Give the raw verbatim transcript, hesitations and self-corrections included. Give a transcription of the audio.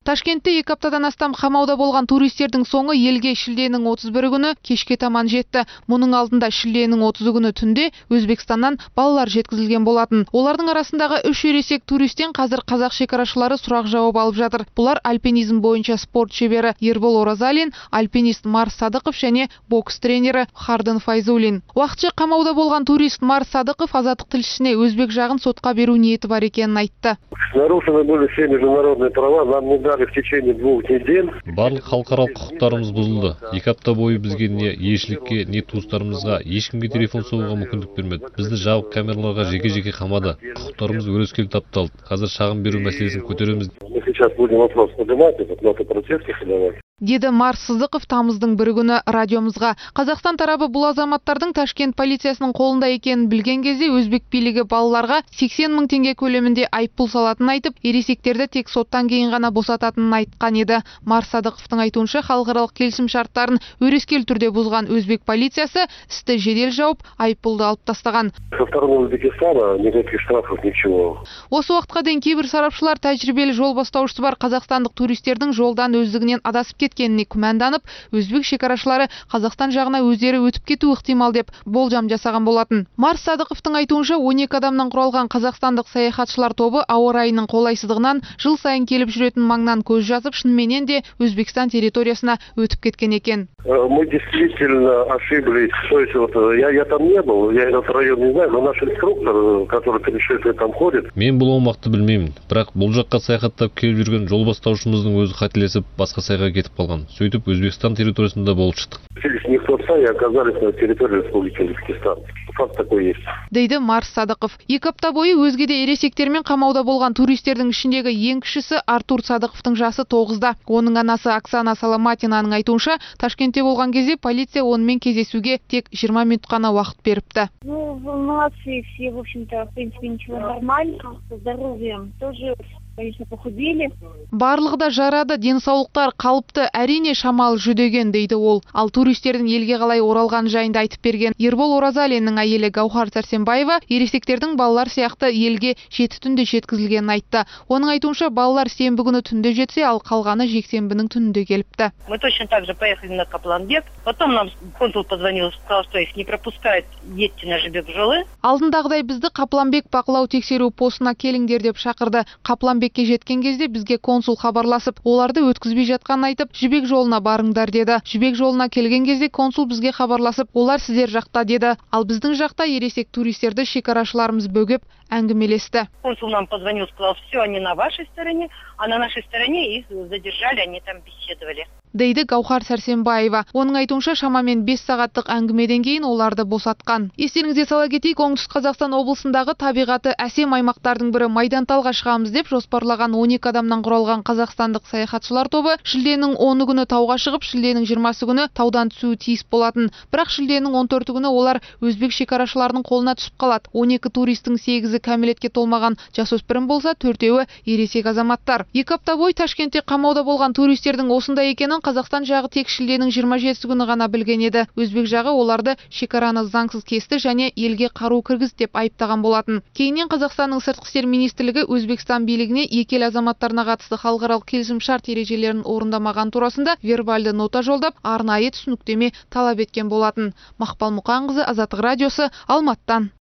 Ташкентте екі аптадан астам қамауда болған туристердің соңы елге шілденің отыз бірі күні кешке таман жетті. Мұның алдында шілденің отызы күні түнде Өзбекстаннан балалар жеткізілген болатын. Олардың арасындағы үш ересек туристен қазір қазақ шекарашылары сұрақ жауап алып жатыр. Бұлар альпинизм бойынша спорт шебері Ербол Оразалин, альпинист Марс Садықов және бокс тренері Хардын Файзулин. Уақытша қамауда болған турист Марс Садықов Азаттық тілшісіне өзбек жағын сотқа беру ниеті бар екенін айтты. Нарушены были все международные права, нам не дали в течение двух недель. Барлық халықаралық құқықтарымыз бұзылды. Екі апта бойы бізге не елшілікке, не туыстарымызға, ешкімге телефон соғуға мүмкіндік бермеді. Бізді жабық камераларға жеке-жеке қамады. Құқықтарымыз өрескел тапталды. Қазір шағым беру мәселесін көтереміз. Сейчас будем вопрос поднимать, этот ноты протеста подавать. Деді Марс Садықов тамыздың бірі күні радиомызға. Қазақстан тарабы бұл азаматтардың Ташкент полициясының қолында екенін білген кезде өзбек билігі балаларға сексен мың теңге көлемінде айыппұл салатынын айтып, ересектерді тек соттан кейін ғана босататынын айтқан еді. Марс Садықовтың айтуынша халықаралық келісім шарттарын өрескел түрде бұзған өзбек полициясы істі жедел жауып, айыппұлды алып тастаған. Со стороны Өзбекистана никаких штрафов, ничего. Осы уақытқа дейін кейбір сарапшылар тәжірибелі жол бастаушысы бар қазақстандық туристердің жолдан өздігінен адасып кеткеніне күмәнданып, өзбек шекарашылары Қазақстан жағына өздері өтіп кету ықтимал деп болжам жасаған болатын. Марс Садықовтың айтуынша он екі адамнан құралған қазақстандық саяхатшылар тобы ауа райының қолайсыздығынан жыл сайын келіп жүретін маңнан көз жазып, шынымен де Өзбекстан территориясына өтіп кеткен екен. Мы действительно ошиблись. То есть вот я я там не был, я этот район не знаю, но наш инструктор, который путешествие там ходит. Мен бұл аумақты білмеймін, бірақ бұл жаққа саяхаттап келіп жүрген жол бастаушымыздың өзі қателесіп басқа сайға кетіп қалған. Сөйтіп Өзбекстан территориясында болып шықтық. Не в тот сай, оказались на территории Республики Өзбекистан. Факт такой есть. Дейді Марс Садықов. Екі апта бойы өзге де ересектермен қамауда болған туристердің ішіндегі ең кішісі Артур Садықовтың жасы тоғызда. Оның анасы Оксана Саламатинаның айтуынша, Ташкентте болған кезде полиция онымен кездесуге тек жиырма минут қана уақыт беріпті. Ну, молодцы все, в общем-то, в принципе, ничего нормально. Со здоровьем тоже, конечно, похудели. Барлығы да жарады, денсаулықтар қалыпты, әрине шамалы жүдеген, дейді ол. Ал туристердің елге қалай оралған жайында айтып берген Ербол Оразалиннің әйелі Гаухар Сәрсенбаева ересектердің балалар сияқты елге жеті түнде жеткізілгенін айтты. Оның айтуынша балалар сенбі күні түнде жетсе, ал қалғаны жексенбінің түнінде келіпті. Мы точно так же поехали на Капланбек. Потом нам консул позвонил, сказал, что их не пропускают, едьте на Жібек-Жолы. Алдындағыдай бізді Капланбек бақылау тексеру постына келіңдер деп шақырды. Капланбекке жеткен кезде бізге консул хабарласып, оларды өткізбей жатқанын айтып, Жібек жолына барыңдар деді. Жібек жолына келген кезде консул бізге хабарласып, олар сіздер жақта деді. Ал біздің жақта ересек туристерді шекарашыларымыз бөгеп әңгімелесті. Консул нам позвонил, сказал, все, они на вашей стороне, а на нашей стороне их задержали, они там беседовали. Дейді Гаухар Сәрсенбаева. Оның айтуынша шамамен бес сағаттық әңгімеден кейін оларды босатқан. Естеріңізге сала кетейік, Оңтүстік Қазақстан облысындағы табиғаты әсем аймақтардың бірі Майданталға шығамыз деп жоспарлаған он екі адамнан құралған қазақстандық саяхатшылар тобы шілденің оны күні тауға шығып, шілденің жиырмасы күні таудан түсуі тиіс болатын. Бірақ шілденің он төрті күні олар өзбек шекарашыларының қолына түсіп қалады. он екі туристің сегізі кәмелетке толмаған жасөспірім болса, төртеуі ересек азаматтар. Екі апта бойы Ташкентте қамауда болған туристердің осында екенін Қазақстан жағы тек шілденің жиырма жетісі күні ғана білген еді. Өзбек жағы оларды шекараны заңсыз кесті және елге қару кіргізді деп айыптаған болатын. Кейіннен Қазақстанның сыртқы істер министрлігі Өзбекстан билігіне екі ел азаматтарына қатысты халықаралық келісім шарт ережелерін орындамаған турасында вербальды нота жолдап, арнайы түсініктеме талап еткен болатын. Мақпал Мұқанқызы, Азаттық радиосы, Алматыдан.